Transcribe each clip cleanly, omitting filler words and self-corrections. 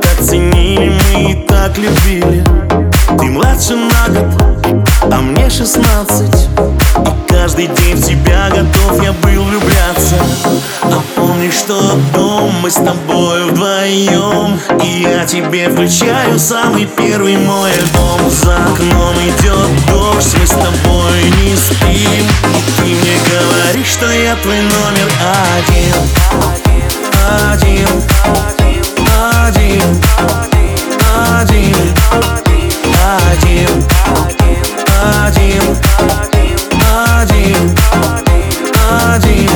так ценили, мы и так любили. Ты младше на год, а мне 16. И каждый день в тебя готов я был влюбляться. А помнишь, что дом мы с тобой вдвоем, и я тебе включаю самый первый мой альбом. За окном идет дождь, мы с тобой не спим, и ты мне говоришь, что я твой номер один. Один, один, один, один, один, один, один.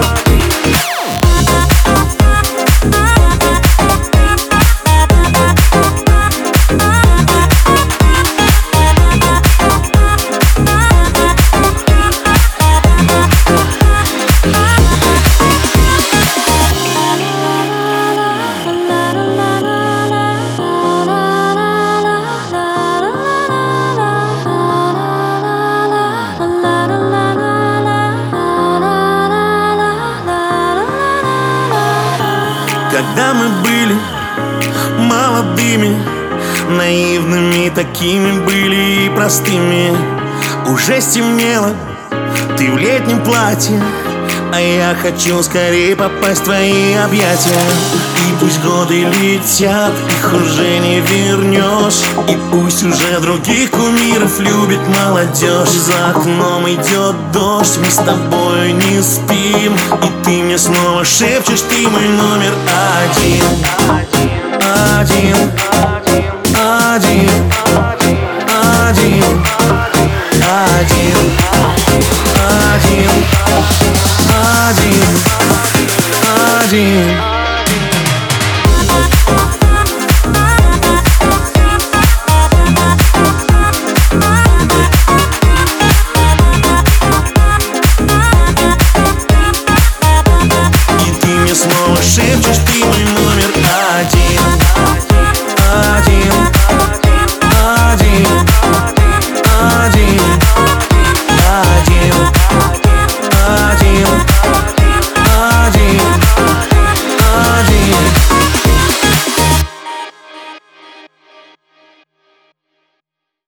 Когда мы были молодыми, наивными такими были и простыми, уже стемнело, ты в летнем платье, а я хочу скорее попасть в твои объятия. И пусть годы летят, их уже не вернешь, и пусть уже других кумиров любит молодежь. За окном идет дождь, мы с тобой не спим, и ты мне снова шепчешь, ты мой номер один. Один, один, один, один, один, один, один. И ты мне снова шепчешь, ты мой